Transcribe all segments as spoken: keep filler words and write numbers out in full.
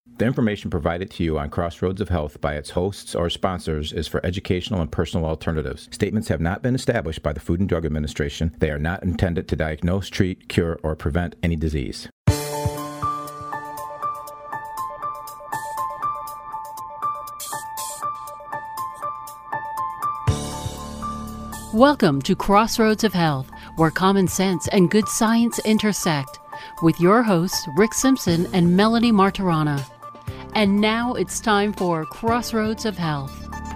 The information provided to you on Crossroads of Health by its hosts or sponsors is for educational and personal alternatives. Statements have not been established by the Food and Drug Administration. They are not intended to diagnose, treat, cure, or prevent any disease. Welcome to Crossroads of Health, where common sense and good science intersect, with your hosts Rick Simpson and Melody Martirana. And now it's time for Crossroads of Health.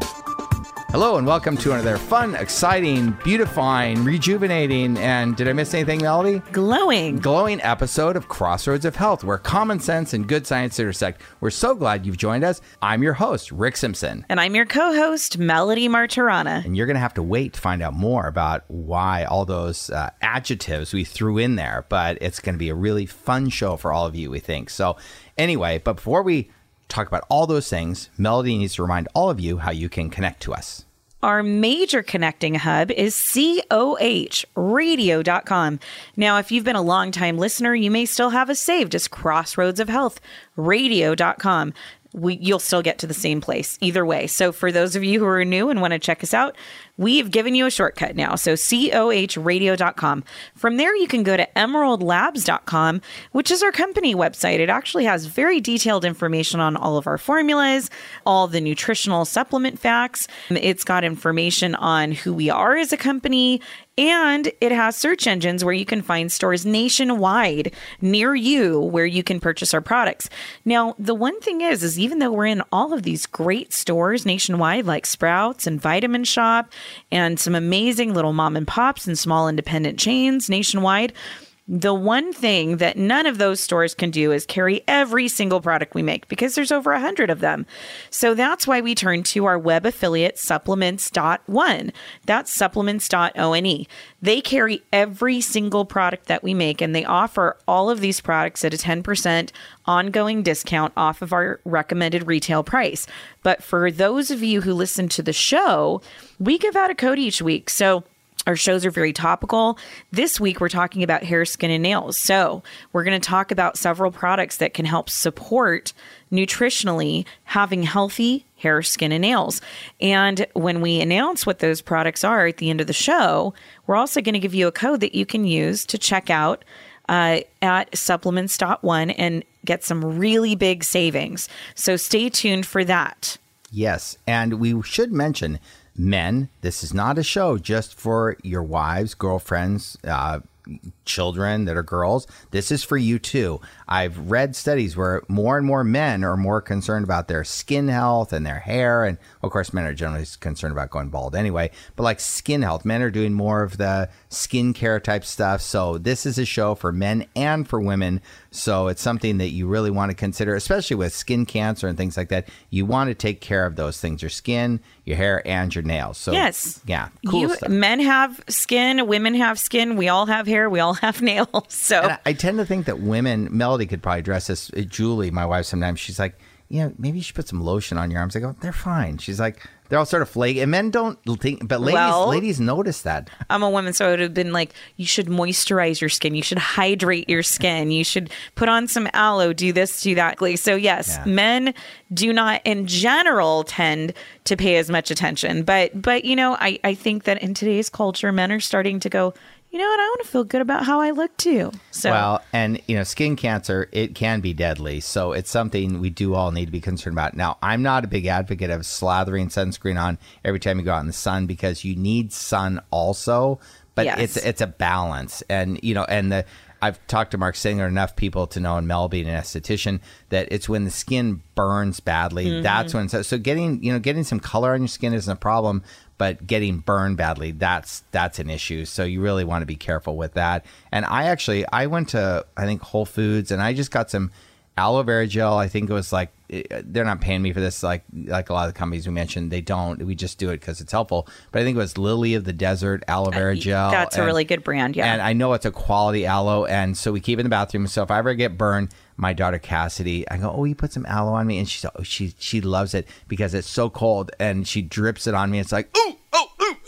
Hello and welcome to another fun, exciting, beautifying, rejuvenating, and did I miss anything, Melody? Glowing. Glowing episode of Crossroads of Health, where common sense and good science intersect. We're so glad you've joined us. I'm your host, Rick Simpson. And I'm your co-host, Melody Martirana. And you're going to have to wait to find out more about why all those uh, adjectives we threw in there, but it's going to be a really fun show for all of you, we think. So anyway, but before we talk about all those things, Melody needs to remind all of you how you can connect to us. Our major connecting hub is C O H radio dot com. Now, if you've been a longtime listener, you may still have us saved as Crossroads of Health radio dot com. We, you'll still get to the same place either way. So for those of you who are new and want to check us out, we've given you a shortcut now. So C O H radio dot com. From there, you can go to emerald labs dot com, which is our company website. It actually has very detailed information on all of our formulas, all the nutritional supplement facts. It's got information on who we are as a company, and it has search engines where you can find stores nationwide near you where you can purchase our products. Now, the one thing is, is even though we're in all of these great stores nationwide, like Sprouts and Vitamin Shop, and some amazing little mom and pops and small independent chains nationwide, the one thing that none of those stores can do is carry every single product we make because there's over a hundred of them. So that's why we turn to our web affiliate supplements dot one. That's supplements dot one. They carry every single product that we make, and they offer all of these products at a ten percent ongoing discount off of our recommended retail price. But for those of you who listen to the show, we give out a code each week. So our shows are very topical. This week, we're talking about hair, skin, and nails. So we're going to talk about several products that can help support nutritionally having healthy hair, skin, and nails. And when we announce what those products are at the end of the show, we're also going to give you a code that you can use to check out uh, at supplements dot one and get some really big savings. So stay tuned for that. Yes, and we should mention, men, this is not a show just for your wives, girlfriends, uh, children that are girls. This is for you too. I've read studies where more and more men are more concerned about their skin health and their hair. And of course, men are generally concerned about going bald anyway, but like skin health, men are doing more of the skincare type stuff. So this is a show for men and for women. So it's something that you really want to consider, especially with skin cancer and things like that. You want to take care of those things, your skin, your hair, and your nails. So yes, yeah, cool you, stuff. Men have skin, women have skin. We all have hair. We all have nails. So and I, I tend to think that women, Melody could probably address this. uh, Julie, my wife, sometimes she's like, you know, maybe you should put some lotion on your arms. I go, they're fine. She's like, they're all sort of flaky. And men don't think, but ladies, Well, ladies notice that. I'm a woman, so it would have been like, you should moisturize your skin. You should hydrate your skin. You should put on some aloe, do this, do that. So yes, Yeah. men do not in general tend to pay as much attention. But, but you know, I, I think that in today's culture, men are starting to go, you know what, I want to feel good about how I look too. So Well, and you know, skin cancer, it can be deadly. So it's something we do all need to be concerned about. Now, I'm not a big advocate of slathering sunscreen on every time you go out in the sun because you need sun also, but Yes. it's it's a balance. And you know, and the I've talked to Mark Singer, enough people to know, and Mel being an esthetician, that it's when the skin burns badly. Mm-hmm. That's when, so, so getting, you know, getting some color on your skin isn't a problem, but getting burned badly, that's, that's an issue. So you really want to be careful with that. And I actually, I went to, I think Whole Foods, and I just got some aloe vera gel. I think it was like, they're not paying me for this, like like a lot of the companies we mentioned. They don't. We just do it because it's helpful. But I think it was Lily of the Desert aloe vera gel. That's and, a really good brand, yeah. And I know it's a quality aloe, and so we keep it in the bathroom. So if I ever get burned, my daughter Cassidy, I go, oh, you put some aloe on me, and she oh, she she loves it because it's so cold, and she drips it on me. It's like, ooh, oh, ooh,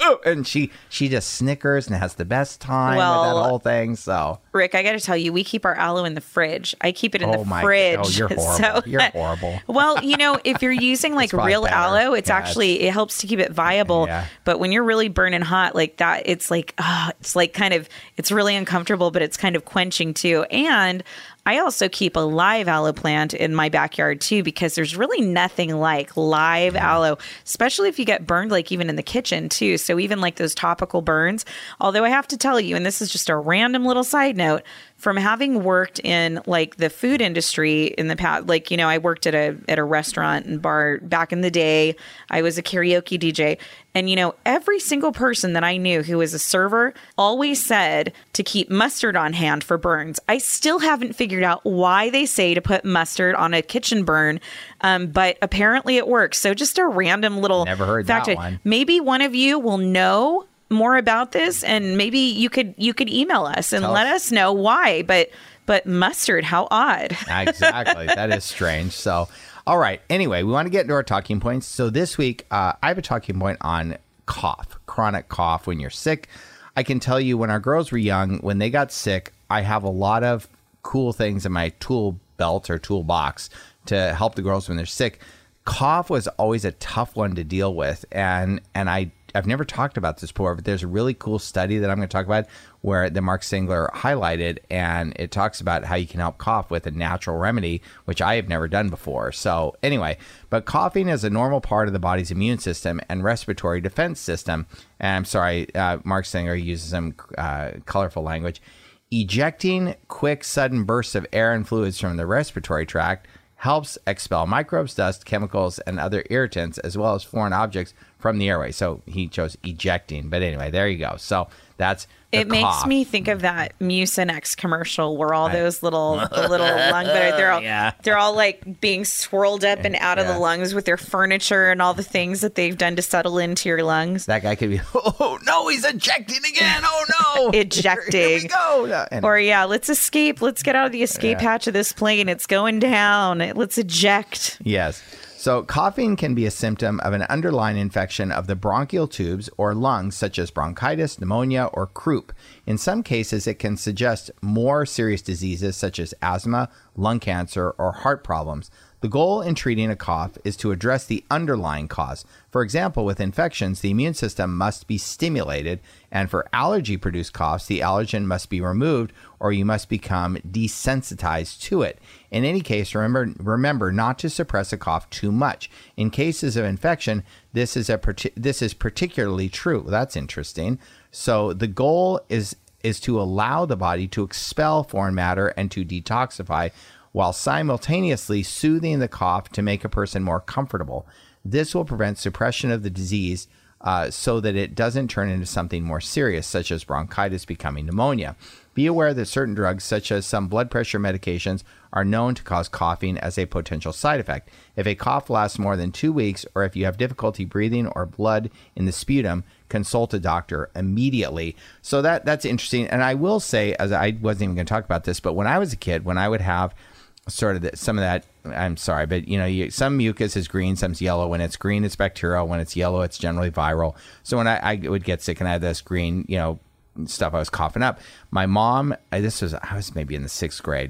and she she just snickers and has the best time Well, with that whole thing. So Rick, I got to tell you, we keep our aloe in the fridge. I keep it in oh the my, fridge. oh, you're horrible. So, you're horrible. Well, you know, if you're using like probably real better. aloe, it's Yeah, actually it helps to keep it viable. Yeah. But when you're really burning hot like that, it's like oh, it's like kind of it's really uncomfortable, but it's kind of quenching too. And I also keep a live aloe plant in my backyard too, because there's really nothing like live aloe, especially if you get burned, like even in the kitchen too. So even like those topical burns, although I have to tell you, and this is just a random little side note, from having worked in like the food industry in the past, like, you know, I worked at a, at a restaurant and bar back in the day. I was a karaoke D J. And, you know, every single person that I knew who was a server always said to keep mustard on hand for burns. I still haven't figured out why they say to put mustard on a kitchen burn, um, but apparently it works. So just a random little Never heard fact. that one. Maybe one of you will know more about this, and maybe you could you could email us and Tell let us. us know why. But but mustard, how odd. Exactly. That is strange. So, all right. Anyway, we want to get into our talking points. So this week, uh, I have a talking point on cough, chronic cough when you're sick. I can tell you when our girls were young, when they got sick, I have a lot of cool things in my tool belt or toolbox to help the girls when they're sick. Cough was always a tough one to deal with. And, and I, I've never talked about this before, but there's a really cool study that I'm going to talk about where the Mark Singler highlighted, and it talks about how you can help cough with a natural remedy, which I have never done before. So anyway, but coughing is a normal part of the body's immune system and respiratory defense system. And I'm sorry, uh, Mark Singler uses some uh, colorful language. Ejecting quick, sudden bursts of air and fluids from the respiratory tract helps expel microbes, dust, chemicals, and other irritants, as well as foreign objects from the airway. So he chose ejecting. But anyway, there you go. So that's the It makes cough. me think of that Mucinex commercial where all those little the little lung they're all Yeah. they're all like being swirled up and out of Yeah. the lungs with their furniture and all the things that they've done to settle into your lungs. That guy could be, oh, no, he's ejecting again. Oh, no. Ejecting. Here we go. No, and- Or yeah, let's escape. Let's get out of the escape Yeah. hatch of this plane. It's going down. Let's eject. Yes. So coughing can be a symptom of an underlying infection of the bronchial tubes or lungs, such as bronchitis, pneumonia, or croup. In some cases, it can suggest more serious diseases such as asthma, lung cancer, or heart problems. The goal in treating a cough is to address the underlying cause. For example, with infections, the immune system must be stimulated, and for allergy-produced coughs, the allergen must be removed or you must become desensitized to it. In any case, remember remember not to suppress a cough too much. In cases of infection, this is a parti- this is particularly true. That's interesting. So the goal is is to allow the body to expel foreign matter and to detoxify, while simultaneously soothing the cough to make a person more comfortable. This will prevent suppression of the disease uh, so that it doesn't turn into something more serious, such as bronchitis becoming pneumonia. Be aware that certain drugs, such as some blood pressure medications, are known to cause coughing as a potential side effect. If a cough lasts more than two weeks, or if you have difficulty breathing or blood in the sputum, consult a doctor immediately. So that that's interesting. And I will say, as I wasn't even going to talk about this, but when I was a kid, when I would have sort of the, some of that, I'm sorry, but you know, you, some mucus is green, some's yellow. When it's green, it's bacterial. When it's yellow, it's generally viral. So when I, I would get sick and I had this green, you know, stuff I was coughing up, my mom, I, this was, I was maybe in the sixth grade.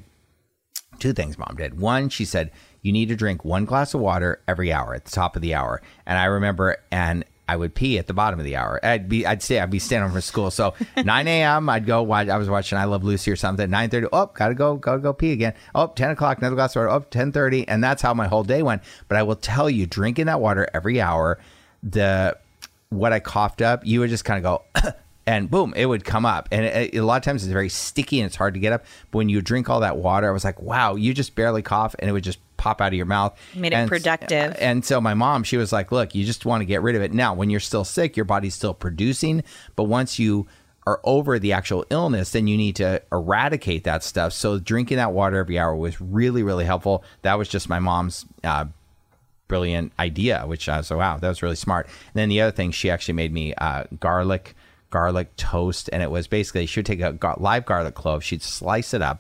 Two things mom did. One, she said, you need to drink one glass of water every hour at the top of the hour. And I remember, and I would pee at the bottom of the hour. I'd be, I'd stay, I'd be standing from school. So nine a.m. I'd go watch, I was watching I Love Lucy or something. nine thirty, oh, gotta go, gotta go pee again. Oh, ten o'clock, another glass of water. Oh, ten thirty. And that's how my whole day went. But I will tell you, drinking that water every hour, the, what I coughed up, you would just kind of go, and boom, it would come up. And it, it, a lot of times it's very sticky and it's hard to get up. But when you drink all that water, I was like, wow, you just barely cough and it would just pop out of your mouth. Made it and, productive. And so my mom, she was like, look, you just want to get rid of it. Now, when you're still sick, your body's still producing. But once you are over the actual illness, then you need to eradicate that stuff. So drinking that water every hour was really, really helpful. That was just my mom's uh, brilliant idea, which I was like, wow, that was really smart. And then the other thing, she actually made me uh, garlic garlic toast, and it was basically, she would take a gar- live garlic clove, she'd slice it up,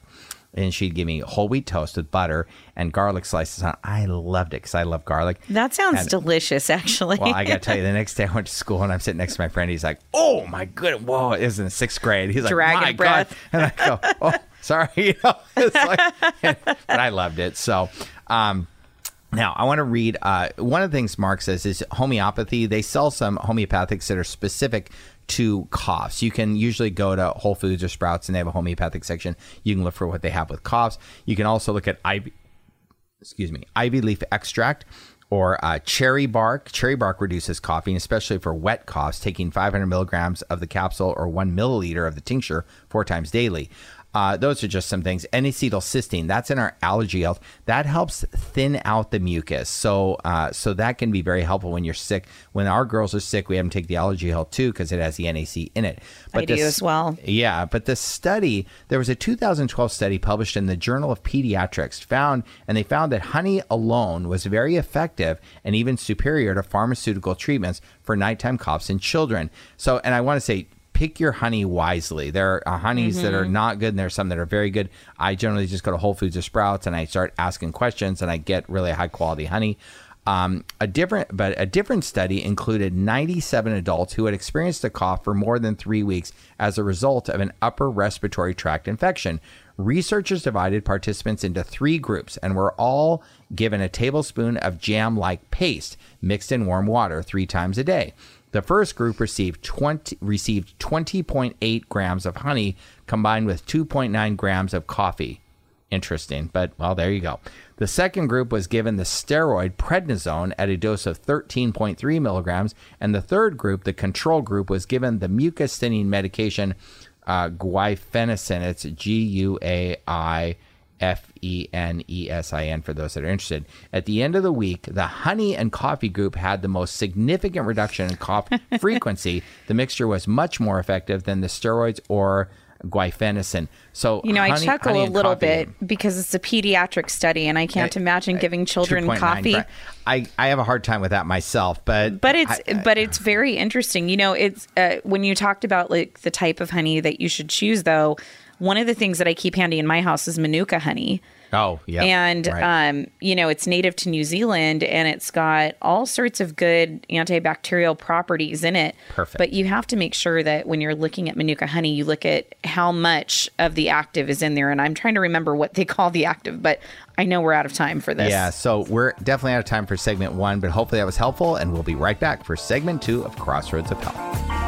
And she'd give me whole wheat toast with butter and garlic slices on. I loved it because I love garlic. That sounds and, delicious, actually. Well, I got to tell you, the next day I went to school and I'm sitting next to my friend. He's like, oh, my goodness. Whoa, it was in the sixth grade. He's like, Dragon my breath. God. And I go, oh, sorry. You know, it's like, but I loved it. So, um, now, I want to read, uh, one of the things Mark says is homeopathy. They sell some homeopathics that are specific to coughs. You can usually go to Whole Foods or Sprouts and they have a homeopathic section. You can look for what they have with coughs. You can also look at ivy, excuse me, ivy leaf extract or uh, cherry bark. Cherry bark reduces coughing, especially for wet coughs, taking five hundred milligrams of the capsule or one milliliter of the tincture four times daily. Uh, those are just some things. N-acetylcysteine, that's in our allergy health. That helps thin out the mucus. So uh, so that can be very helpful when you're sick. When our girls are sick, we have them take the allergy health too because it has the N A C in it. But I do this, as well. Yeah, but the study, there was a two thousand twelve study published in the Journal of Pediatrics found, and they found that honey alone was very effective and even superior to pharmaceutical treatments for nighttime coughs in children. So, and I want to say, pick your honey wisely. There are honeys mm-hmm. that are not good, and there are some that are very good. I generally just go to Whole Foods or Sprouts, and I start asking questions, and I get really high quality honey. Um, a different, but a different study included ninety-seven adults who had experienced a cough for more than three weeks as a result of an upper respiratory tract infection. Researchers divided participants into three groups and were all given a tablespoon of jam-like paste mixed in warm water three times a day. The first group received twenty received twenty point eight grams of honey combined with two point nine grams of coffee. Interesting, but well, there you go. The second group was given the steroid prednisone at a dose of thirteen point three milligrams, and the third group, the control group, was given the mucus thinning medication uh, guaifenesin. It's G U A I F E N E S I N for those that are interested. At the end of the week, the honey and coffee group had the most significant reduction in cough frequency. The mixture was much more effective than the steroids or guaifenesin. So, you know, honey, I chuckle honey a and little coffee, bit because it's a pediatric study, and I can't I, imagine I, giving children two point nine coffee. gra- I, I have a hard time with that myself, but but it's I, I, but it's very interesting. You know, it's uh, when you talked about like the type of honey that you should choose, though. One of the things that I keep handy in my house is Manuka honey. Oh, yeah. And, right. um, you know, it's native to New Zealand, and it's got all sorts of good antibacterial properties in it. Perfect. But you have to make sure that when you're looking at Manuka honey, you look at how much of the active is in there. And I'm trying to remember what they call the active, but I know we're out of time for this. Yeah, so we're definitely out of time for segment one, but hopefully that was helpful, and we'll be right back for segment two of Crossroads of Health.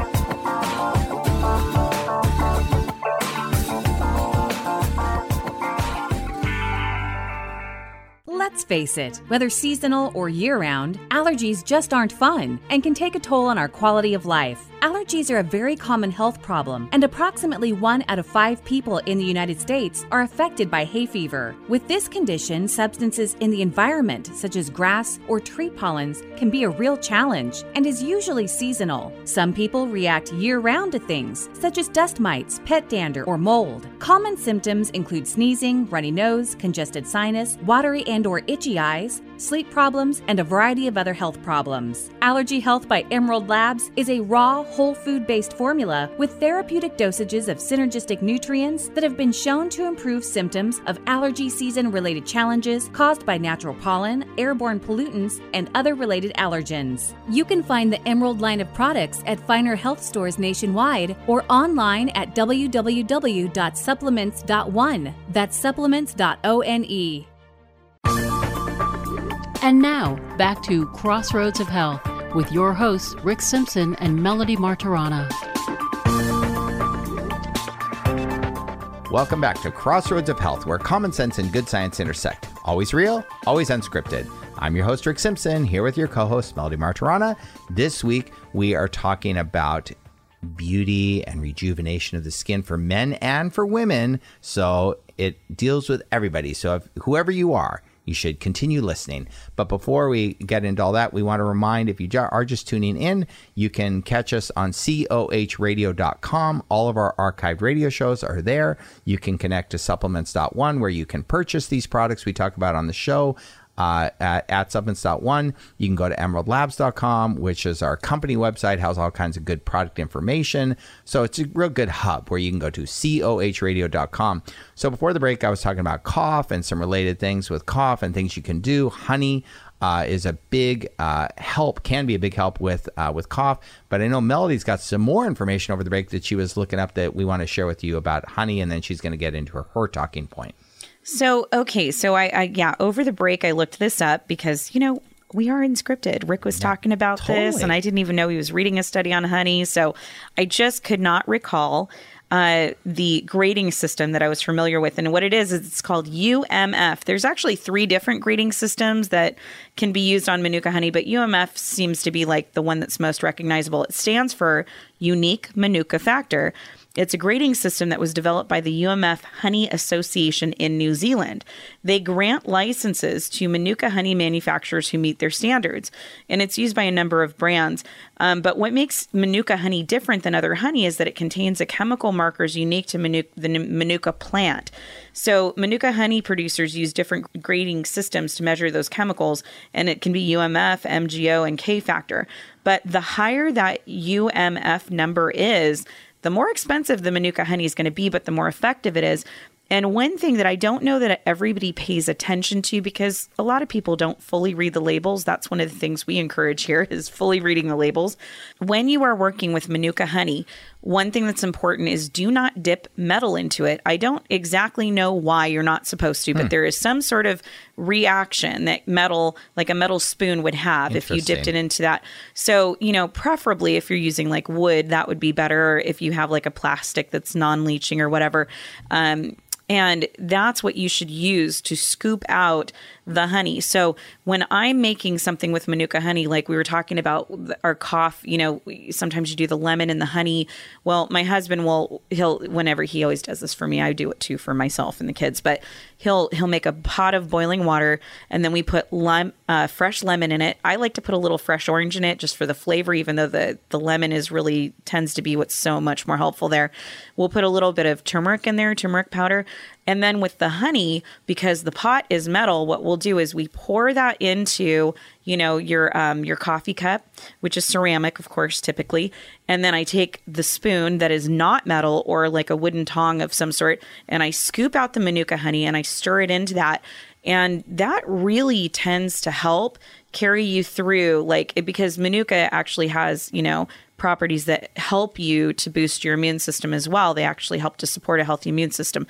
Let's face it, whether seasonal or year-round, allergies just aren't fun and can take a toll on our quality of life. Allergies are a very common health problem, and approximately one out of five people in the United States are affected by hay fever. With this condition, substances in the environment, such as grass or tree pollens, can be a real challenge and is usually seasonal. Some people react year-round to things, such as dust mites, pet dander, or mold. Common symptoms include sneezing, runny nose, congested sinus, watery and or itchy eyes, sleep problems, and a variety of other health problems. Allergy Health by Emerald Labs is a raw, whole food-based formula with therapeutic dosages of synergistic nutrients that have been shown to improve symptoms of allergy season-related challenges caused by natural pollen, airborne pollutants, and other related allergens. You can find the Emerald line of products at finer health stores nationwide or online at w w w dot supplements dot one. That's supplements dot one. And now, back to Crossroads of Health with your hosts, Rick Simpson and Melody Martirana. Welcome back to Crossroads of Health, where common sense and good science intersect. Always real, always unscripted. I'm your host, Rick Simpson, here with your co-host, Melody Martirana. This week, we are talking about beauty and rejuvenation of the skin for men and for women. So it deals with everybody. So if, whoever you are, you should continue listening. But before we get into all that, we want to remind, if you are just tuning in, you can catch us on C O H radio dot com. All of our archived radio shows are there. You can connect to supplements dot one, where you can purchase these products we talk about on the show. uh, at, at supplements dot one. You can go to emerald labs dot com, which is our company website, has all kinds of good product information. So it's a real good hub where you can go to coh radio dot com. So before the break, I was talking about cough and some related things with cough and things you can do. Honey uh, is a big uh, help, can be a big help with uh, with cough. But I know Melody's got some more information over the break that she was looking up that we want to share with you about honey, and then she's going to get into her, her talking point. So, okay. So I, I, yeah, over the break, I looked this up because, you know, we are unscripted. Rick was yeah, talking about totally. this and I didn't even know he was reading a study on honey. So I just could not recall uh, the grading system that I was familiar with. And what it is, is it's called U M F. There's actually three different grading systems that can be used on Manuka honey, but U M F seems to be like the one that's most recognizable. It stands for Unique Manuka Factor. It's a grading system that was developed by the U M F Honey Association in New Zealand. They grant licenses to Manuka honey manufacturers who meet their standards, and it's used by a number of brands. Um, but what makes Manuka honey different than other honey is that it contains a chemical markers unique to Manuka, the Manuka plant. So Manuka honey producers use different grading systems to measure those chemicals, and it can be U M F, M G O, and K factor. But the higher that U M F number is, the more expensive the Manuka honey is going to be, but the more effective it is. And one thing that I don't know that everybody pays attention to, because a lot of people don't fully read the labels. That's one of the things we encourage here, is fully reading the labels. When you are working with Manuka honey, one thing that's important is do not dip metal into it. I don't exactly know why you're not supposed to, but hmm. there is some sort of reaction that metal, like a metal spoon would have if you dipped it into that. So, you know, preferably if you're using like wood, that would be better. If you have like a plastic that's non-leaching or whatever. Um, And that's what you should use to scoop out the honey. So when I'm making something with Manuka honey, like we were talking about our cough, you know, sometimes you do the lemon and the honey. Well, my husband will, he'll, whenever he always does this for me, I do it too for myself and the kids, but he'll, he'll make a pot of boiling water and then we put lime, uh, fresh lemon in it. I like to put a little fresh orange in it just for the flavor, even though the, the lemon is really tends to be what's so much more helpful there. We'll put a little bit of turmeric in there, turmeric powder. And then with the honey, because the pot is metal, what we'll do is we pour that into, you know, your um, your coffee cup, which is ceramic, of course, typically. And then I take the spoon that is not metal or like a wooden tong of some sort, and I scoop out the Manuka honey and I stir it into that. And that really tends to help carry you through, like, because Manuka actually has, you know, properties that help you to boost your immune system as well. They actually help to support a healthy immune system.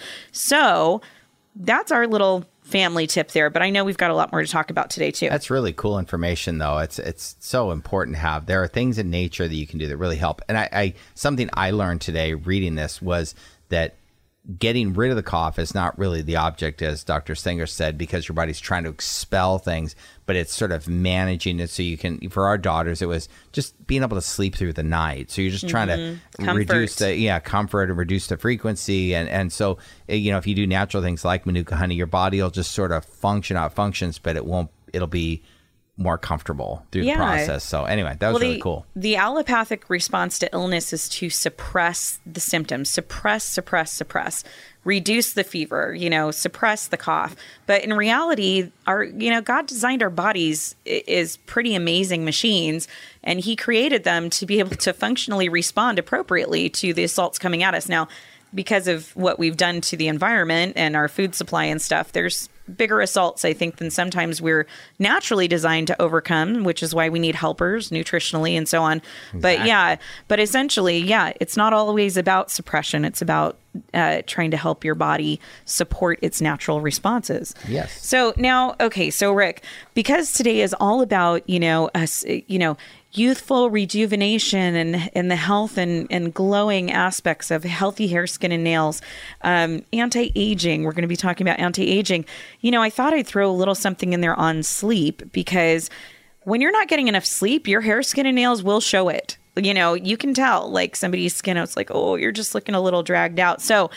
So that's our little family tip there. But I know we've got a lot more to talk about today too. That's really cool information, though. It's it's so important to have. There are things in nature that you can do that really help. And I, I something I learned today reading this was that getting rid of the cough is not really the object, as Doctor Singer said, because your body's trying to expel things, but it's sort of managing it so you can, for our daughters, it was just being able to sleep through the night. So you're just trying mm-hmm. to comfort. reduce the, yeah, comfort and reduce the frequency. And, and so, you know, if you do natural things like Manuka honey, your body will just sort of function out functions, but it won't, it'll be more comfortable through yeah. the process. So anyway, that was well, the, really cool. The allopathic response to illness is to suppress the symptoms, suppress, suppress, suppress, reduce the fever, you know, suppress the cough. But in reality, our, you know, God designed our bodies is pretty amazing machines, and he created them to be able to functionally respond appropriately to the assaults coming at us. Now, because of what we've done to the environment and our food supply and stuff, there's bigger assaults, I think, than sometimes we're naturally designed to overcome, which is why we need helpers nutritionally and so on. Exactly. But yeah, but essentially, yeah, it's not always about suppression. It's about uh, trying to help your body support its natural responses. Yes. So now, okay, so Rick, because today is all about, you know, us, you know, youthful rejuvenation and and the health and, and glowing aspects of healthy hair, skin, and nails, um, anti-aging. We're going to be talking about anti-aging. You know, I thought I'd throw a little something in there on sleep, because when you're not getting enough sleep, your hair, skin, and nails will show it. You know, you can tell, like, somebody's skin, it's like, oh, you're just looking a little dragged out. So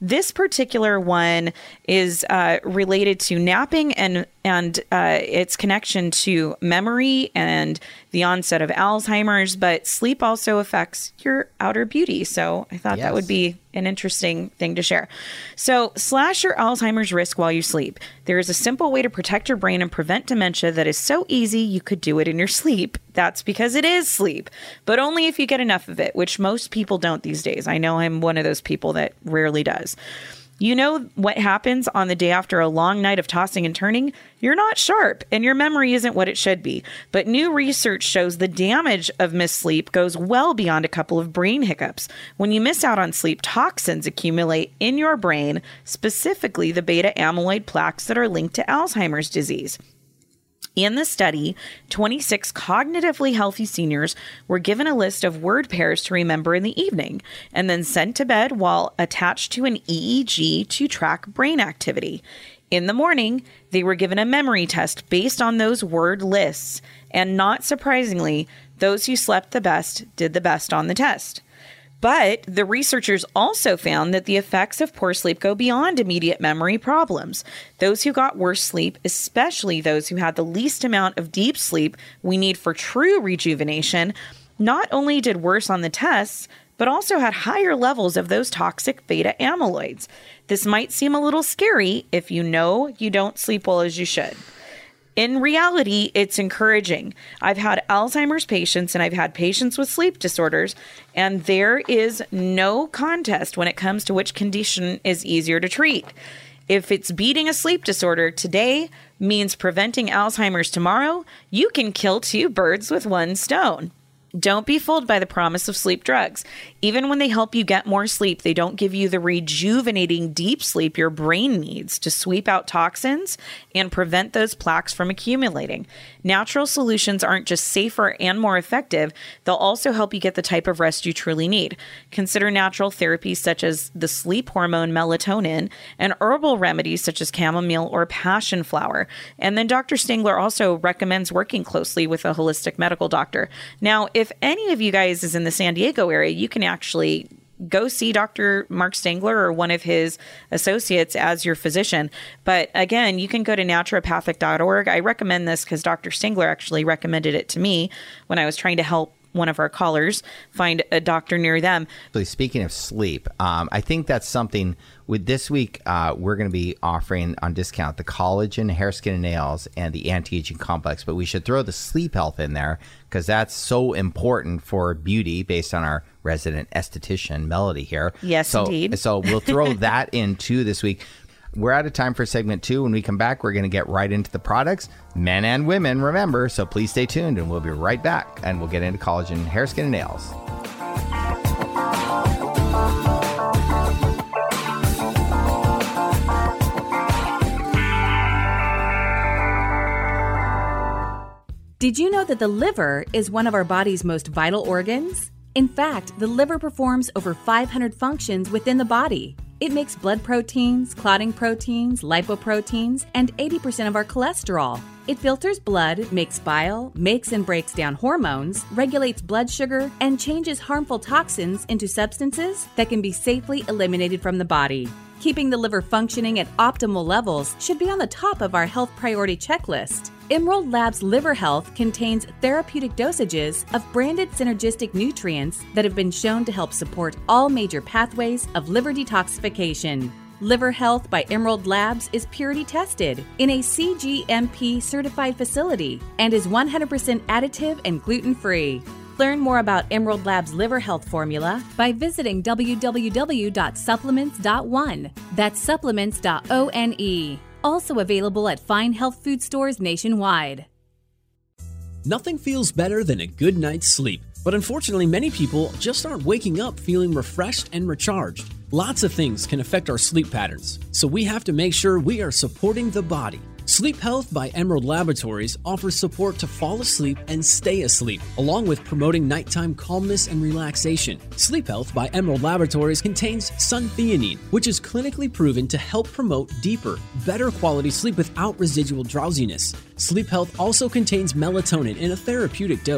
This particular one is uh, related to napping and and uh, its connection to memory and the onset of Alzheimer's, but sleep also affects your outer beauty. So I thought Yes. that would be an interesting thing to share. So slash your Alzheimer's risk while you sleep. There is a simple way to protect your brain and prevent dementia that is so easy you could do it in your sleep. That's because it is sleep, but only if you get enough of it, which most people don't these days. I know I'm one of those people that rarely does. You know what happens on the day after a long night of tossing and turning? You're not sharp and your memory isn't what it should be. But new research shows the damage of missed sleep goes well beyond a couple of brain hiccups. When you miss out on sleep, toxins accumulate in your brain, specifically the beta amyloid plaques that are linked to Alzheimer's disease. In the study, twenty-six cognitively healthy seniors were given a list of word pairs to remember in the evening and then sent to bed while attached to an E E G to track brain activity. In the morning, they were given a memory test based on those word lists, and not surprisingly, those who slept the best did the best on the test. But the researchers also found that the effects of poor sleep go beyond immediate memory problems. Those who got worse sleep, especially those who had the least amount of deep sleep we need for true rejuvenation, not only did worse on the tests, but also had higher levels of those toxic beta amyloids. This might seem a little scary if you know you don't sleep well as you should. In reality, it's encouraging. I've had Alzheimer's patients and I've had patients with sleep disorders, and there is no contest when it comes to which condition is easier to treat. If it's beating a sleep disorder today means preventing Alzheimer's tomorrow, you can kill two birds with one stone. Don't be fooled by the promise of sleep drugs. Even when they help you get more sleep, they don't give you the rejuvenating deep sleep your brain needs to sweep out toxins and prevent those plaques from accumulating. Natural solutions aren't just safer and more effective, they'll also help you get the type of rest you truly need. Consider natural therapies such as the sleep hormone melatonin and herbal remedies such as chamomile or passion flower. And then Doctor Stengler also recommends working closely with a holistic medical doctor. Now, if any of you guys is in the San Diego area, you can actually go see Doctor Mark Stengler or one of his associates as your physician. But again, you can go to naturopathic dot org. I recommend this because Doctor Stengler actually recommended it to me when I was trying to help one of our callers find a doctor near them. Speaking of sleep, um, I think that's something with this week, uh, we're going to be offering on discount the collagen, hair, skin, and nails, and the anti-aging complex. But we should throw the sleep health in there because that's so important for beauty based on our resident esthetician, Melody here. Yes, so, indeed. So we'll throw that in too this week. We're out of time for segment two. When we come back, we're going to get right into the products, men and women, remember. So please stay tuned and we'll be right back. And we'll get into collagen, hair, skin, and nails. Did you know that the liver is one of our body's most vital organs? In fact, the liver performs over five hundred functions within the body. It makes blood proteins, clotting proteins, lipoproteins, and eighty percent of our cholesterol. It filters blood, makes bile, makes and breaks down hormones, regulates blood sugar, and changes harmful toxins into substances that can be safely eliminated from the body. Keeping the liver functioning at optimal levels should be on the top of our health priority checklist. Emerald Labs Liver Health contains therapeutic dosages of branded synergistic nutrients that have been shown to help support all major pathways of liver detoxification. Liver Health by Emerald Labs is purity tested in a C G M P certified facility and is one hundred percent additive and gluten-free. Learn more about Emerald Labs Liver Health Formula by visiting w w w dot supplements dot one. That's supplements dot one. Also available at fine health food stores nationwide. Nothing feels better than a good night's sleep, but unfortunately many people just aren't waking up feeling refreshed and recharged. Lots of things can affect our sleep patterns, so we have to make sure we are supporting the body. Sleep Health by Emerald Laboratories offers support to fall asleep and stay asleep, along with promoting nighttime calmness and relaxation. Sleep Health by Emerald Laboratories contains suntheanine, which is clinically proven to help promote deeper, better quality sleep without residual drowsiness. Sleep Health also contains melatonin in a therapeutic dose.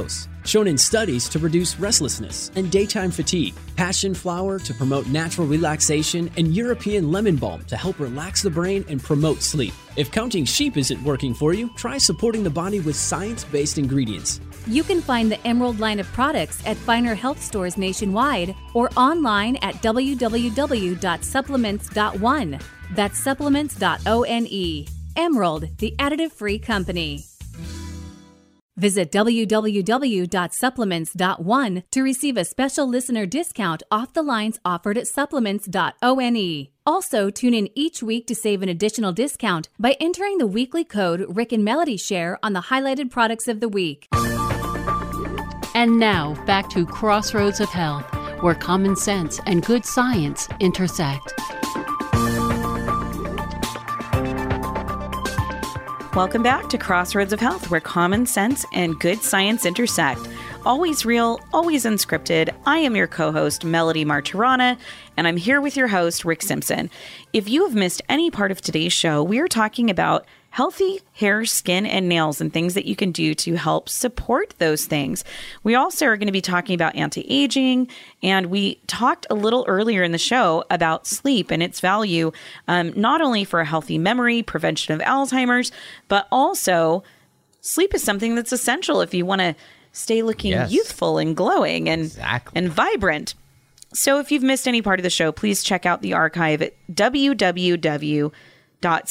shown in studies to reduce restlessness and daytime fatigue, passion flower to promote natural relaxation, and European lemon balm to help relax the brain and promote sleep. If counting sheep isn't working for you, try supporting the body with science-based ingredients. You can find the Emerald line of products at finer health stores nationwide or online at w w w dot supplements dot one. That's supplements dot one. Emerald, the additive-free company. Visit w w w dot supplements dot one to receive a special listener discount off the lines offered at supplements dot one. Also, tune in each week to save an additional discount by entering the weekly code Rick and Melody Share on the highlighted products of the week. And now, back to Crossroads of Health, where common sense and good science intersect. Welcome back to Crossroads of Health, where common sense and good science intersect. Always real, always unscripted. I am your co-host, Melody Martirana, and I'm here with your host, Rick Simpson. If you have missed any part of today's show, we are talking about healthy hair, skin, and nails and things that you can do to help support those things. We also are going to be talking about anti-aging, and we talked a little earlier in the show about sleep and its value, um, not only for a healthy memory, prevention of Alzheimer's, but also sleep is something that's essential if you want to stay looking Yes. youthful and glowing and, Exactly. and vibrant. So if you've missed any part of the show, please check out the archive at w w w dot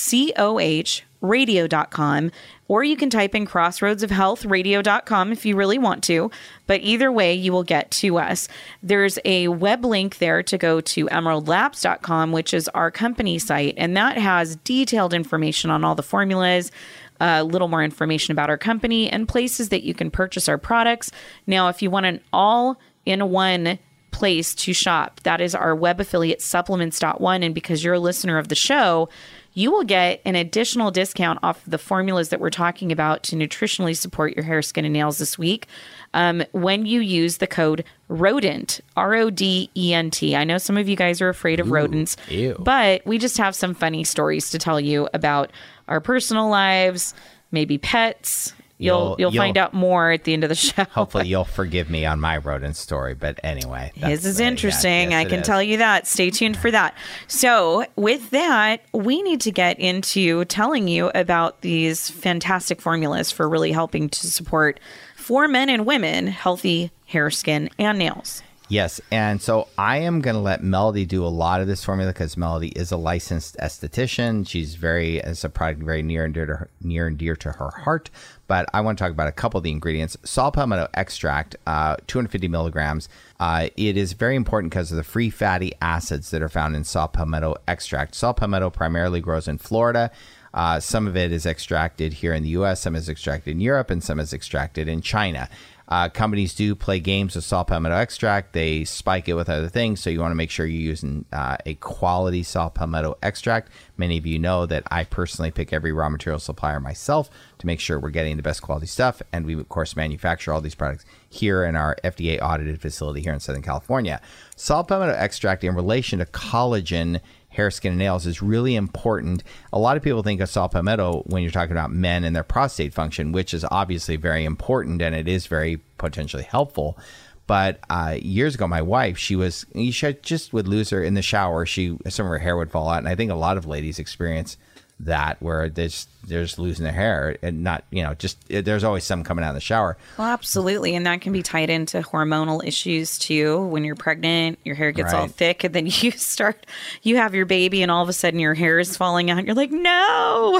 coh radio dot com, or you can type in crossroads of health radio dot com if you really want to. But either way, you will get to us. There's a web link there to go to emerald labs dot com, which is our company site, and that has detailed information on all the formulas, a little more information about our company, and places that you can purchase our products. Now, if you want an all-in-one place to shop, that is our web affiliate, supplements dot one, and because you're a listener of the show, you will get an additional discount off of the formulas that we're talking about to nutritionally support your hair, skin, and nails this week um, when you use the code RODENT, R O D E N T. I know some of you guys are afraid of Ooh, rodents, ew. but we just have some funny stories to tell you about our personal lives, maybe pets. You'll You'll- you'll, you'll- find out more at the end of the show. Hopefully you'll forgive me on my rodent story, but anyway. His that's- is uh, yeah, interesting. yes, I it can is. tell you that. Stay tuned for that. So, with that, we need to get into telling you about these fantastic formulas for really helping to support, for men and women, healthy hair, skin, and nails. Yes, and so I am going to let Melody do a lot of this formula because Melody is a licensed esthetician. She's very, it's a product very near and dear to her, near and dear to her heart. But I want to talk about a couple of the ingredients. Saw palmetto extract, uh, two hundred fifty milligrams. Uh, it is very important because of the free fatty acids that are found in saw palmetto extract. Saw palmetto primarily grows in Florida. Uh, some of it is extracted here in the U S, some is extracted in Europe, and some is extracted in China. Uh, companies do play games with saw palmetto extract. They spike it with other things, so you want to make sure you're using uh, a quality saw palmetto extract. Many of you know that I personally pick every raw material supplier myself to make sure we're getting the best quality stuff, and we, of course, manufacture all these products here in our F D A-audited facility here in Southern California. Saw palmetto extract in relation to collagen, hair, skin, and nails is really important. A lot of people think of saw palmetto when you're talking about men and their prostate function, which is obviously very important, and it is very potentially helpful. But uh, years ago, my wife, she was, you should, just would lose her in the shower. She, some of her hair would fall out. And I think a lot of ladies experience that where they're just, they're just losing their hair and not, you know, just there's always some coming out of the shower. Well, absolutely. And that can be tied into hormonal issues too. When you're pregnant, your hair gets all Right. thick, and then you start, you have your baby, and all of a sudden your hair is falling out. You're like, no.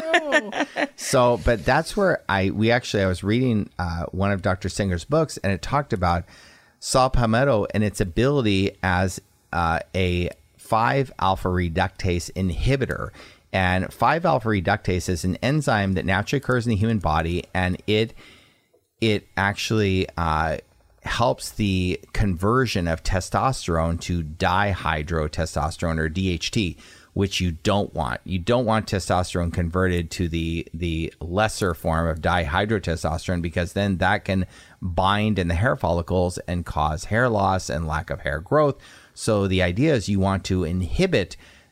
So, but that's where I, we actually, I was reading uh, one of Doctor Singer's books, and it talked about saw palmetto and its ability as uh, a five alpha reductase inhibitor. And five alpha reductase is an enzyme that naturally occurs in the human body, and it it actually uh, helps the conversion of testosterone to dihydrotestosterone, or D H T, which you don't want. You don't want testosterone converted to the the lesser form of dihydrotestosterone, because then that can bind in the hair follicles and cause hair loss and lack of hair growth. So the idea is you want to inhibit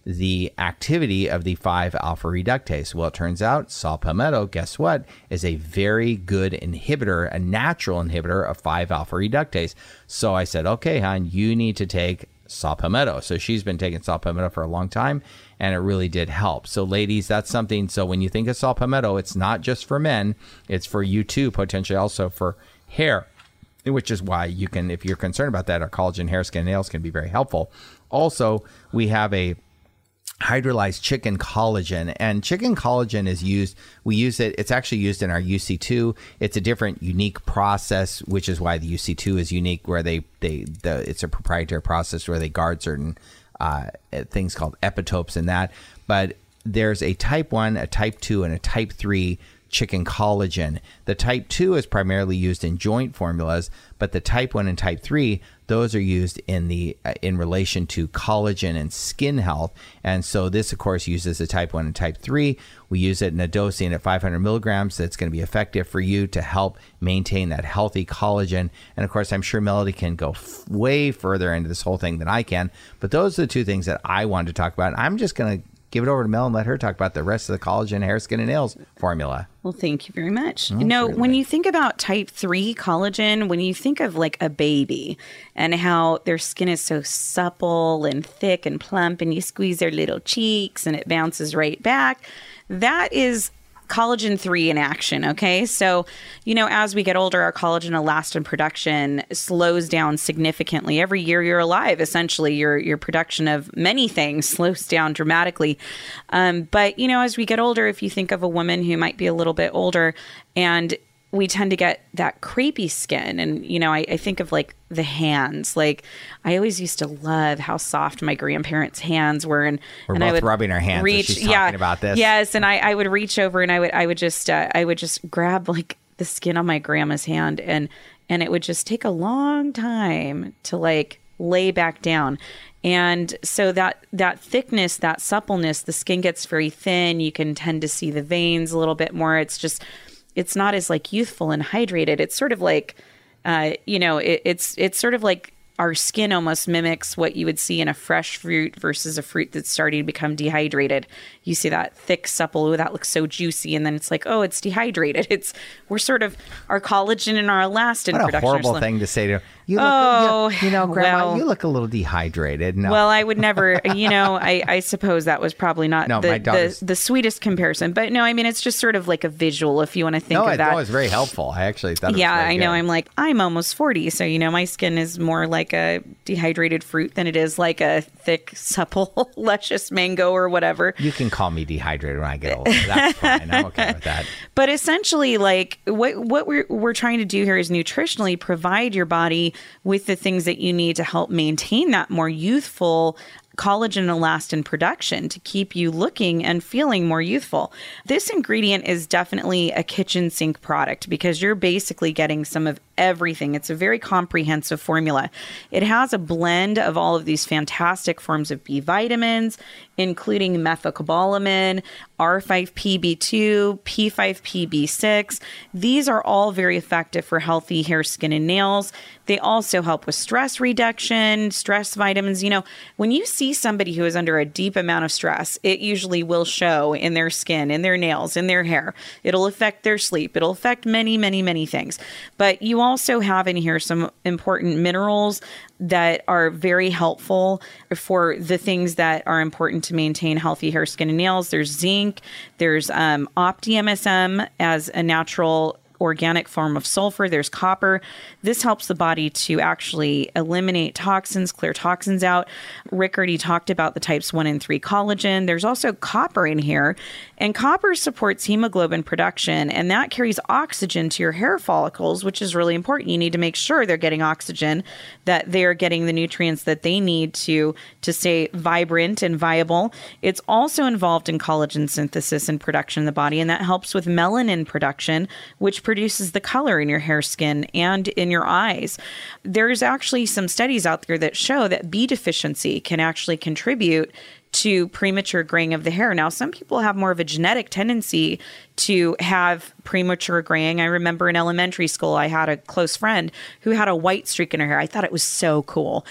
the activity of the five alpha reductase. Well, it turns out saw palmetto, guess what, is a very good inhibitor, a natural inhibitor of five alpha reductase. So I said, okay, hon, you need to take saw palmetto. So she's been taking saw palmetto for a long time, and it really did help. So ladies, that's something. So when you think of saw palmetto, it's not just for men, it's for you too, potentially also for hair, which is why you can, if you're concerned about that, our collagen hair, skin, nails can be very helpful. Also, we have a hydrolyzed chicken collagen, and chicken collagen is used, we use it, it's actually used in our U C two. It's a different unique process, which is why the U C two is unique, where they, they the, it's a proprietary process where they guard certain uh, things called epitopes in that. But there's a type one, a type two, and a type three chicken collagen. The type two is primarily used in joint formulas, but the type one and type three, those are used in the uh, in relation to collagen and skin health. And so this, of course, uses the type one and type three. We use it in a dosing at five hundred milligrams that's going to be effective for you to help maintain that healthy collagen. And of course, I'm sure Melody can go f- way further into this whole thing than I can, but those are the two things that I wanted to talk about. I'm just going to give it over to Mel and let her talk about the rest of the collagen, hair, skin, and nails formula. Well, thank you very much. Oh, you know, certainly. when you think about type three collagen, when you think of like a baby and how their skin is so supple and thick and plump, and you squeeze their little cheeks and it bounces right back, that is collagen three in action. Okay. So, you know, as we get older, our collagen elastin production slows down significantly. Every year you're alive, essentially your, your production of many things slows down dramatically. Um, but, you know, as we get older, if you think of a woman who might be a little bit older, and we tend to get that crepey skin. And, you know, I, I think of like the hands. Like I always used to love how soft my grandparents' hands were. And, We're and both I would rubbing our hands reach, as she's yeah, talking about this. Yes. And I, I would reach over and I would, I would just, uh, I would just grab like the skin on my grandma's hand, and, and it would just take a long time to like lay back down. And so that, that thickness, that suppleness, the skin gets very thin. You can tend to see the veins a little bit more. It's just, it's not as like youthful and hydrated. It's sort of like, uh, you know, it, it's it's sort of like our skin almost mimics what you would see in a fresh fruit versus a fruit that's starting to become dehydrated. You see that thick, supple, oh, that looks so juicy, and then it's like, oh, it's dehydrated. It's we're sort of our collagen and our elastin What a production. horrible are slow. thing to say to you. Look, Oh, you, you know, Grandma, well- you look a little dehydrated. No. Well, I would never, you know, I, I suppose that was probably not No, my the, daughter's- the the sweetest comparison. But no, I mean, it's just sort of like a visual if you want to think no, of it, that. no, it's very helpful. I actually thought it was Yeah, very I know. good. I'm like, I'm almost forty. So, you know, my skin is more like a dehydrated fruit than it is like a thick, supple, luscious mango or whatever. You can call me dehydrated when I get older. That's fine. I'm okay with that. But essentially, like what what we're we're trying to do here is nutritionally provide your body with the things that you need to help maintain that more youthful collagen and elastin production to keep you looking and feeling more youthful. This ingredient is definitely a kitchen sink product because you're basically getting some of everything. It's a very comprehensive formula. It has a blend of all of these fantastic forms of B vitamins, including methylcobalamin, R five P B two, P five P B six. These are all very effective for healthy hair, skin, and nails. They also help with stress reduction, stress vitamins. You know, when you see somebody who is under a deep amount of stress, it usually will show in their skin, in their nails, in their hair. It'll affect their sleep. It'll affect many, many, many things. But you also have in here some important minerals that are very helpful for the things that are important to maintain healthy hair, skin, and nails. There's zinc. There's um, OptiMSM as a natural organic form of sulfur. There's copper. This helps the body to actually eliminate toxins, clear toxins out. Rick already talked about the types one and three collagen. There's also copper in here, and copper supports hemoglobin production, and that carries oxygen to your hair follicles, which is really important. You need to make sure they're getting oxygen, that they're getting the nutrients that they need to, to stay vibrant and viable. It's also involved in collagen synthesis and production in the body, and that helps with melanin production, which produces the color in your hair, skin, and in your eyes. There's actually some studies out there that show that B deficiency can actually contribute to premature graying of the hair. Now, some people have more of a genetic tendency to have premature graying. I remember in elementary school, I had a close friend who had a white streak in her hair. I thought it was so cool.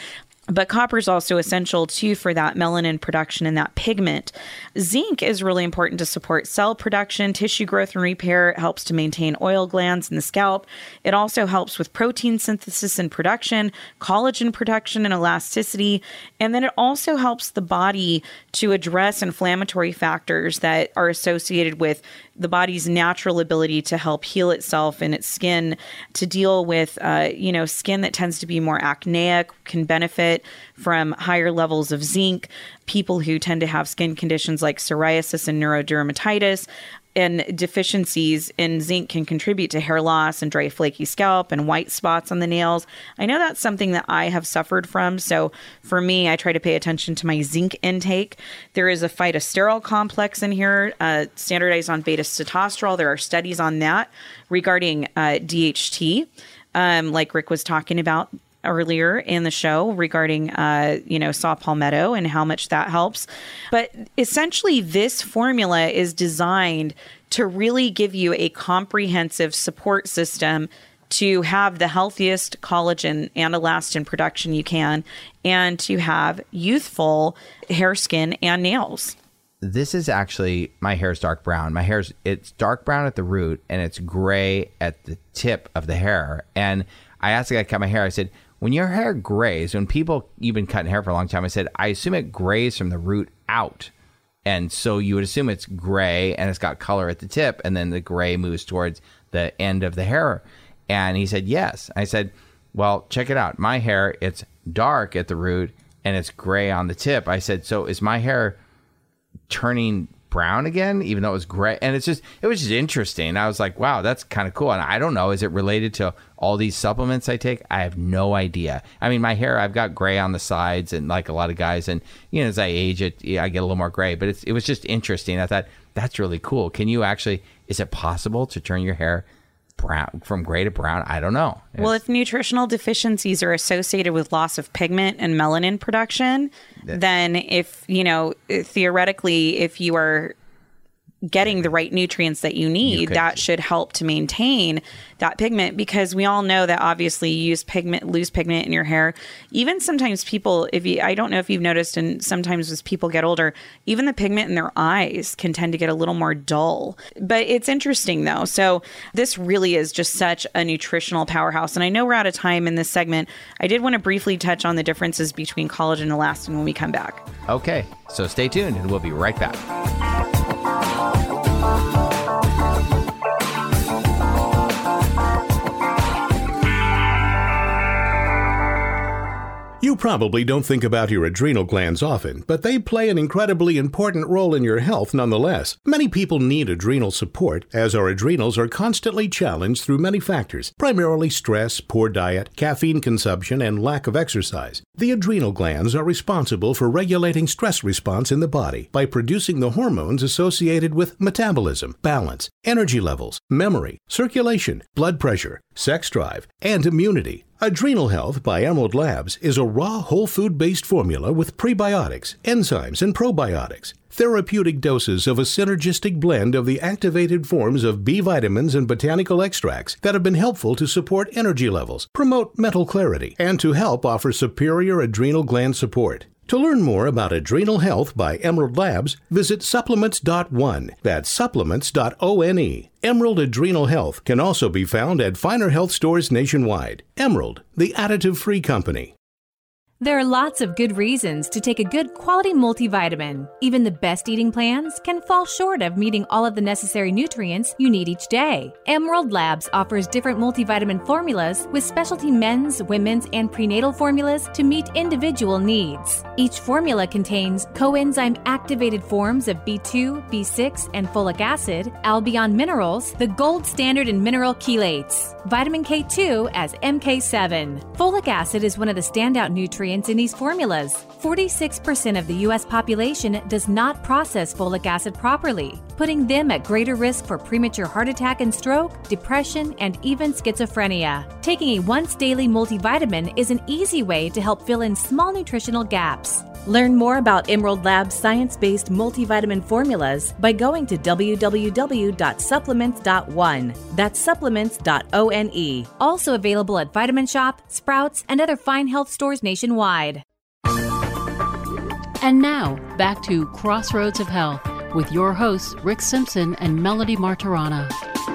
But copper is also essential too for that melanin production and that pigment. Zinc is really important to support cell production, tissue growth and repair. It helps to maintain oil glands in the scalp. It also helps with protein synthesis and production, collagen production and elasticity. And then it also helps the body to address inflammatory factors that are associated with the body's natural ability to help heal itself in its skin, to deal with, uh, you know, skin that tends to be more acneic, can benefit from higher levels of zinc. People who tend to have skin conditions like psoriasis and neurodermatitis and deficiencies in zinc can contribute to hair loss and dry, flaky scalp and white spots on the nails. I know that's something that I have suffered from. So for me, I try to pay attention to my zinc intake. There is a phytosterol complex in here, uh, standardized on beta-sitosterol. There are studies on that regarding uh, D H T, um, like Rick was talking about earlier in the show regarding, uh, you know, saw palmetto and how much that helps. But essentially, this formula is designed to really give you a comprehensive support system to have the healthiest collagen and elastin production you can, and to have youthful hair, skin, and nails. This is actually, my hair is dark brown. My hair's, it's dark brown at the root and it's gray at the tip of the hair. And I asked the guy to cut my hair, I said, when your hair grays, when people, you've been cutting hair for a long time, I said, I assume it grays from the root out. And so you would assume it's gray and it's got color at the tip, and then the gray moves towards the end of the hair. And he said, yes. I said, well, check it out. My hair, it's dark at the root and it's gray on the tip. I said, so is my hair turning brown again, even though it was gray? And it's just, it was just interesting. I was like, wow, that's kind of cool. And I don't know, is it related to all these supplements I take? I have no idea. I mean, my hair, I've got gray on the sides, and like a lot of guys, and you know, as I age it, I get a little more gray, but it's, it was just interesting. I thought, that's really cool. Can you actually, is it possible to turn your hair brown, from gray to brown? I don't know. It's, well, if nutritional deficiencies are associated with loss of pigment and melanin production, then if, you know, theoretically, if you are getting the right nutrients that you need, you could, that should help to maintain that pigment, because we all know that obviously you use pigment, lose pigment in your hair. Even sometimes people, if you, I don't know if you've noticed, and sometimes as people get older, even the pigment in their eyes can tend to get a little more dull. But it's interesting though. So this really is just such a nutritional powerhouse. And I know we're out of time in this segment. I did want to briefly touch on the differences between collagen and elastin when we come back. Okay, so stay tuned and we'll be right back. You probably don't think about your adrenal glands often, but they play an incredibly important role in your health nonetheless. Many people need adrenal support, as our adrenals are constantly challenged through many factors, primarily stress, poor diet, caffeine consumption, and lack of exercise. The adrenal glands are responsible for regulating stress response in the body by producing the hormones associated with metabolism, balance, energy levels, memory, circulation, blood pressure, sex drive, and immunity. Adrenal Health by Emerald Labs is a raw whole food-based formula with prebiotics, enzymes, and probiotics. Therapeutic doses of a synergistic blend of the activated forms of B vitamins and botanical extracts that have been helpful to support energy levels, promote mental clarity, and to help offer superior adrenal gland support. To learn more about Adrenal Health by Emerald Labs, visit supplements dot one. That's supplements dot one. Emerald Adrenal Health can also be found at finer health stores nationwide. Emerald, the additive-free company. There are lots of good reasons to take a good quality multivitamin. Even the best eating plans can fall short of meeting all of the necessary nutrients you need each day. Emerald Labs offers different multivitamin formulas with specialty men's, women's, and prenatal formulas to meet individual needs. Each formula contains coenzyme activated forms of B two, B six, and folic acid, Albion minerals, the gold standard in mineral chelates, vitamin K two as M K seven. Folic acid is one of the standout nutrients in these formulas. forty-six percent of the U S population does not process folic acid properly, putting them at greater risk for premature heart attack and stroke, depression, and even schizophrenia. Taking a once daily multivitamin is an easy way to help fill in small nutritional gaps. Learn more about Emerald Lab's science-based multivitamin formulas by going to w w w dot supplements dot one. That's supplements dot one. Also available at Vitamin Shop, Sprouts, and other fine health stores nationwide. And now, back to Crossroads of Health with your hosts, Rick Simpson and Melody Martirana.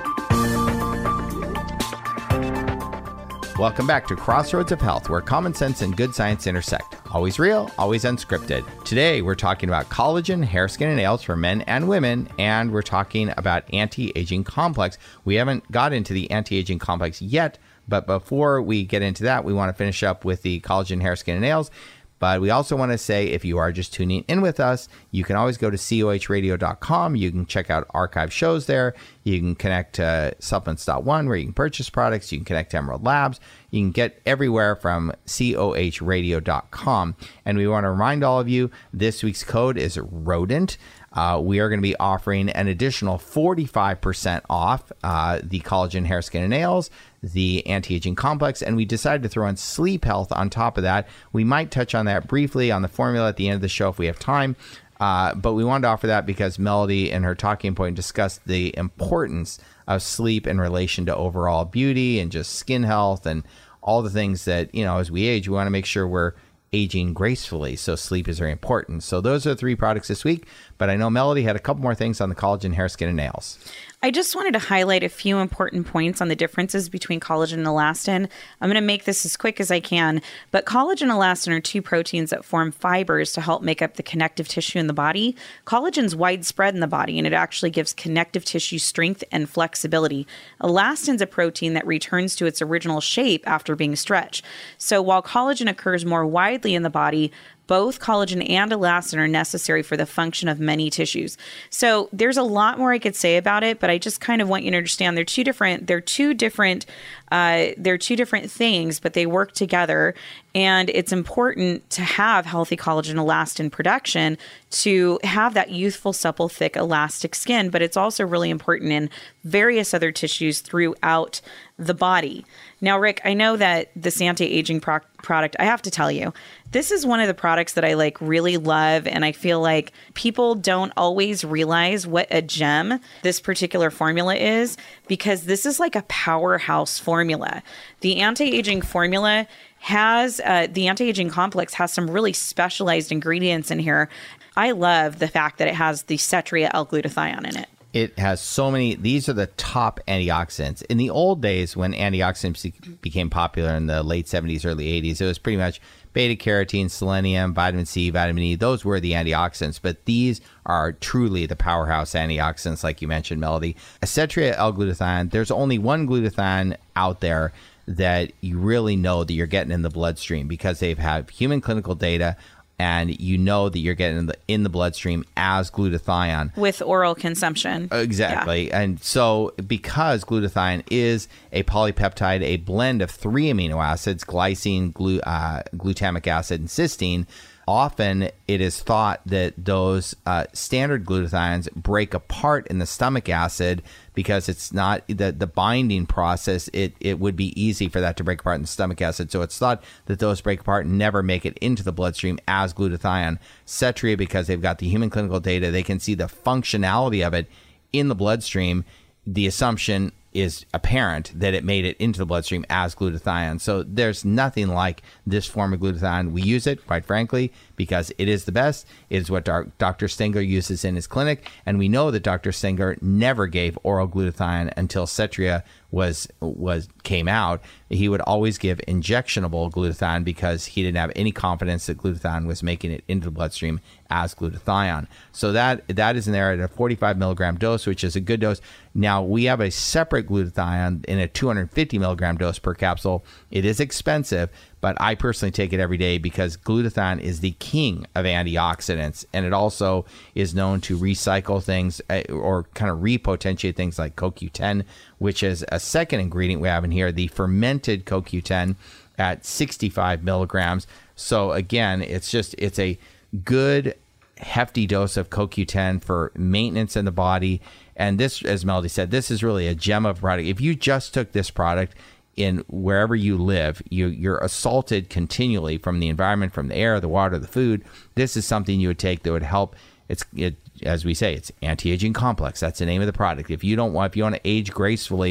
Welcome back to Crossroads of Health, where common sense and good science intersect. Always real, always unscripted. Today, we're talking about collagen, hair, skin, and nails for men and women, and we're talking about anti-aging complex. We haven't got into the anti-aging complex yet, but before we get into that, we want to finish up with the collagen, hair, skin, and nails. But we also want to say, if you are just tuning in with us, you can always go to C O H radio dot com. You can check out archive shows there. You can connect to supplements dot one, where you can purchase products. You can connect to Emerald Labs. You can get everywhere from C O H radio dot com. And we want to remind all of you, this week's code is RODENT. Uh, we are going to be offering an additional forty-five percent off uh, the collagen, hair, skin, and nails, the anti-aging complex, and we decided to throw in sleep health on top of that. We might touch on that briefly on the formula at the end of the show if we have time, uh, but we wanted to offer that because Melody in her talking point discussed the importance of sleep in relation to overall beauty and just skin health and all the things that, you know, as we age, we want to make sure we're aging gracefully. So sleep is very important. So those are the three products this week. But I know Melody had a couple more things on the collagen, hair, skin, and nails. I just wanted to highlight a few important points on the differences between collagen and elastin. I'm going to make this as quick as I can, but collagen and elastin are two proteins that form fibers to help make up the connective tissue in the body. Collagen's widespread in the body, and it actually gives connective tissue strength and flexibility. Elastin's a protein that returns to its original shape after being stretched. So while collagen occurs more widely in the body, both collagen and elastin are necessary for the function of many tissues. So there's a lot more I could say about it, but I just kind of want you to understand they're two different, they're two different, uh, they're two different things, but they work together. And it's important to have healthy collagen elastin production to have that youthful, supple, thick, elastic skin. But it's also really important in various other tissues throughout the body. Now, Rick, I know that this anti-aging pro- product, I have to tell you, this is one of the products that I like really love. And I feel like people don't always realize what a gem this particular formula is, because this is like a powerhouse formula. The anti-aging formula has, uh, the anti-aging complex has some really specialized ingredients in here. I love the fact that it has the Cetria L-glutathione in it. It has so many. These are the top antioxidants. In the old days, when antioxidants became popular in the late seventies, early eighties, it was pretty much beta carotene, selenium, vitamin C, vitamin E. Those were the antioxidants. But these are truly the powerhouse antioxidants, like you mentioned, Melody. Cetria L-glutathione, there's only one glutathione out there that you really know that you're getting in the bloodstream, because they've had human clinical data, and you know that you're getting in the, in the bloodstream as glutathione. With oral consumption. Exactly. Yeah. And so because glutathione is a polypeptide, a blend of three amino acids, glycine, glu, uh, glutamic acid, and cysteine, often it is thought that those uh, standard glutathiones break apart in the stomach acid because it's not the, the binding process. It, it would be easy for that to break apart in the stomach acid. So it's thought that those break apart and never make it into the bloodstream as glutathione. Cetria, because they've got the human clinical data, they can see the functionality of it in the bloodstream. The assumption is apparent that it made it into the bloodstream as glutathione. So there's nothing like this form of glutathione. We use it, quite frankly, because it is the best. It is what Doctor Stenger uses in his clinic. And we know that Doctor Stenger never gave oral glutathione until Cetria was was came out. He would always give injectionable glutathione because he didn't have any confidence that glutathione was making it into the bloodstream as glutathione. So that that is in there at a forty-five milligram dose, which is a good dose. Now, we have a separate glutathione in a two hundred fifty milligram dose per capsule. It is expensive, but I personally take it every day because glutathione is the king of antioxidants, and it also is known to recycle things or kind of repotentiate things like C O Q ten, which is a second ingredient we have in here, the fermented C O Q ten at sixty-five milligrams. So again, it's just, it's a good hefty dose of C O Q ten for maintenance in the body. And this, as Melody said, this is really a gem of a product. If you just took this product in wherever you live, you, you're assaulted continually from the environment, from the air, the water, the food. This is something you would take that would help. It's, it, as we say, it's anti-aging complex. That's the name of the product. If you don't want, if you want to age gracefully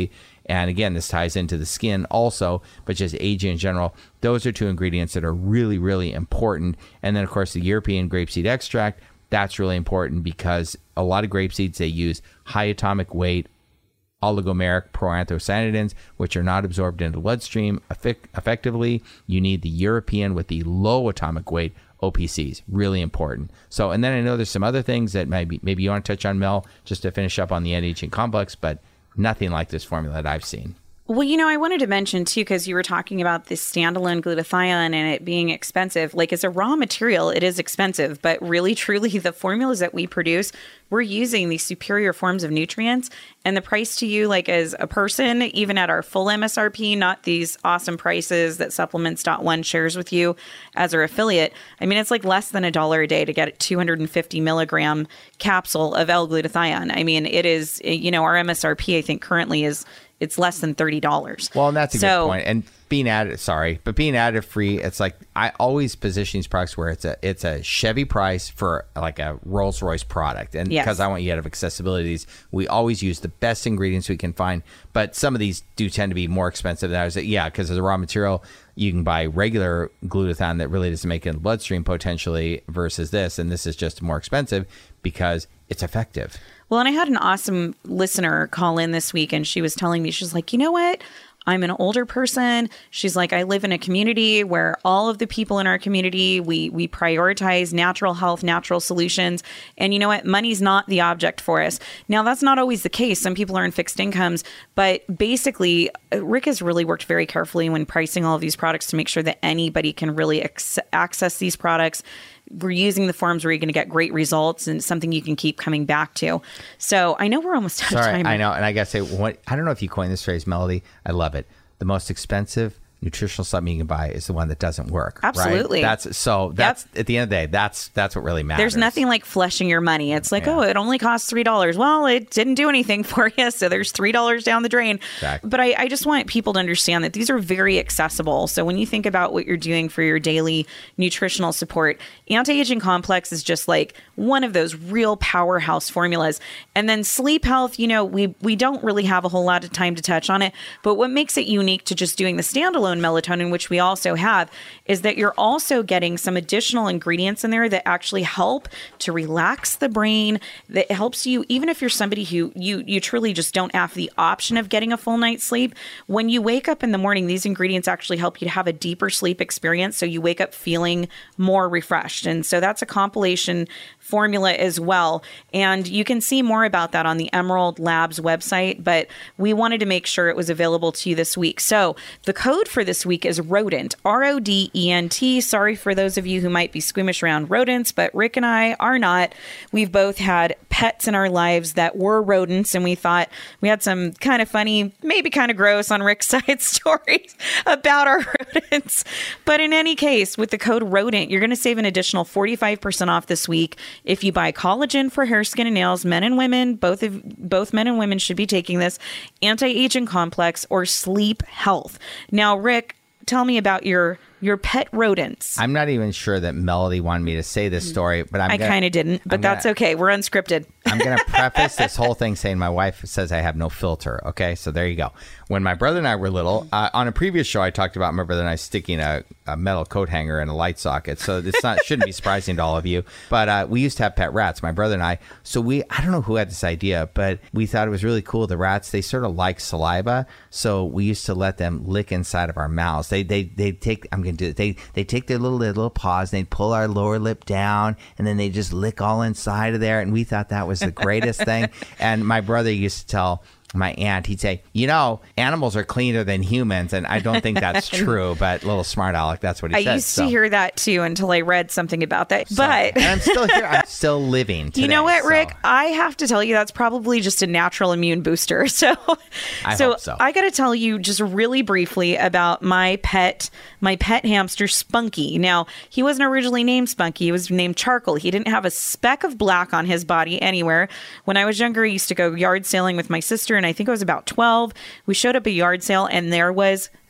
And again, this ties into the skin also, but just aging in general. Those are two ingredients that are really, really important. And then, of course, the European grapeseed extract, that's really important because a lot of grape seeds, they use high atomic weight oligomeric proanthocyanidins, which are not absorbed into the bloodstream effect- effectively. You need the European with the low atomic weight O P Cs, really important. So, and then I know there's some other things that maybe maybe you want to touch on, Mel, just to finish up on the anti-aging complex, but nothing like this formula that I've seen. Well, you know, I wanted to mention, too, because you were talking about this standalone glutathione and it being expensive. Like, as a raw material, it is expensive. But really, truly, the formulas that we produce, we're using these superior forms of nutrients. And the price to you, like as a person, even at our full M S R P, not these awesome prices that Supplements dot one shares with you as our affiliate. I mean, it's like less than a dollar a day to get a two hundred fifty milligram capsule of L-glutathione. I mean, it is, you know, our M S R P, I think, currently is it's less than thirty dollars. Well, and that's a so, good point. And being additive, sorry, but being additive free, it's like I always position these products where it's a it's a Chevy price for like a Rolls Royce product. And yes. because I want you to have accessibility to these, we always use the best ingredients we can find. But some of these do tend to be more expensive than others. Yeah, because as a raw material, you can buy regular glutathione that really doesn't make it in the bloodstream potentially versus this. And this is just more expensive because it's effective. Well, and I had an awesome listener call in this week, and she was telling me, she's like, you know what? I'm an older person. She's like, I live in a community where all of the people in our community, we we prioritize natural health, natural solutions. And you know what? Money's not the object for us. Now, that's not always the case. Some people are in fixed incomes. But basically, Rick has really worked very carefully when pricing all of these products to make sure that anybody can really ex- access these products. We're using the forms where you're going to get great results and something you can keep coming back to. So I know we're almost out Sorry, of time. I know. And I got to say, what, I don't know if you coined this phrase, Melody. I love it. The most expensive nutritional supplement you can buy is the one that doesn't work. Absolutely. Right? That's so that's yep. At the end of the day, that's that's what really matters. There's nothing like fleshing your money. It's like, yeah. oh, it only costs three dollars. Well, it didn't do anything for you. So there's three dollars down the drain. Exactly. But I, I just want people to understand that these are very accessible. So when you think about what you're doing for your daily nutritional support, anti-aging complex is just like one of those real powerhouse formulas. And then sleep health, you know, we we don't really have a whole lot of time to touch on it. But what makes it unique to just doing the standalone melatonin, which we also have, is that you're also getting some additional ingredients in there that actually help to relax the brain, that helps you, even if you're somebody who you you truly just don't have the option of getting a full night's sleep, when you wake up in the morning, these ingredients actually help you to have a deeper sleep experience, so you wake up feeling more refreshed. And so that's a compilation formula as well. And you can see more about that on the Emerald Labs website, but we wanted to make sure it was available to you this week. So the code for this week is rodent, R O D E N T. Sorry for those of you who might be squeamish around rodents, but Rick and I are not. We've both had pets in our lives that were rodents, and we thought we had some kind of funny, maybe kind of gross on Rick's side stories about our rodents. But in any case, with the code rodent, you're going to save an additional forty-five percent off this week. If you buy collagen for hair, skin, and nails, men and women, both of both men and women should be taking this, anti-aging complex, or sleep health. Now, Rick, tell me about your your pet rodents. I'm not even sure that Melody wanted me to say this story, but I'm I kind of didn't, but I'm that's gonna, okay. We're unscripted. I'm going to preface this whole thing saying my wife says I have no filter. Okay, so there you go. When my brother and I were little, uh, on a previous show, I talked about my brother and I sticking a, a metal coat hanger in a light socket. So it's not shouldn't be surprising to all of you. But uh, we used to have pet rats, my brother and I. So we, I don't know who had this idea, but we thought it was really cool. The rats, they sort of like saliva, so we used to let them lick inside of our mouths. They they they take. I'm going to do it. They they take their little little paws and they pull our lower lip down, and then they just lick all inside of there. And we thought that was the greatest thing. And my brother used to tell my aunt, he'd say, you know, animals are cleaner than humans. And I don't think that's true, but little smart aleck, that's what he I said. I used so. to hear that too until I read something about that. So, but and I'm still here. I'm still living today. You know what, so. Rick? I have to tell you, that's probably just a natural immune booster. So, I so, hope so. I got to tell you just really briefly about my pet, my pet hamster, Spunky. Now, he wasn't originally named Spunky. He was named Charcoal. He didn't have a speck of black on his body anywhere. When I was younger, I used to go yard sailing with my sister, and I think I was about twelve. We showed up at a yard sale, and there was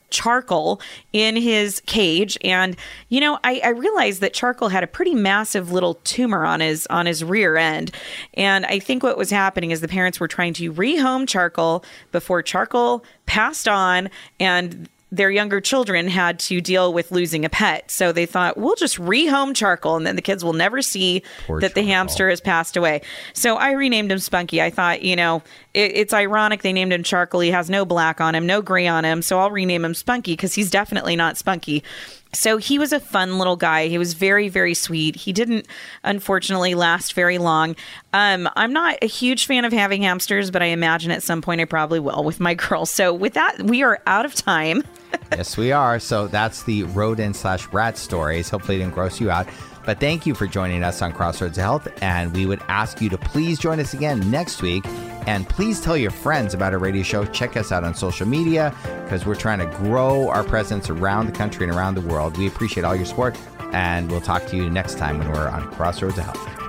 Charcoal in his cage. And, you know, I, I realized that Charcoal had a pretty massive little tumor on his on his rear end. And I think what was happening is the parents were trying to rehome Charcoal before Charcoal passed on, and their younger children had to deal with losing a pet. So they thought, we'll just rehome Charcoal, and then the kids will never see Poor that Charcoal. The hamster has passed away. So I renamed him Spunky. I thought, you know, it, it's ironic they named him Charcoal. He has no black on him, no gray on him. So I'll rename him Spunky because he's definitely not spunky. So he was a fun little guy. He was very, very sweet. He didn't, unfortunately, last very long. Um, I'm not a huge fan of having hamsters, but I imagine at some point I probably will with my girls. So with that, we are out of time. Yes, we are. So that's the rodent slash rat stories. Hopefully it didn't gross you out. But thank you for joining us on Crossroads of Health. And we would ask you to please join us again next week. And please tell your friends about our radio show. Check us out on social media because we're trying to grow our presence around the country and around the world. We appreciate all your support. And we'll talk to you next time when we're on Crossroads of Health.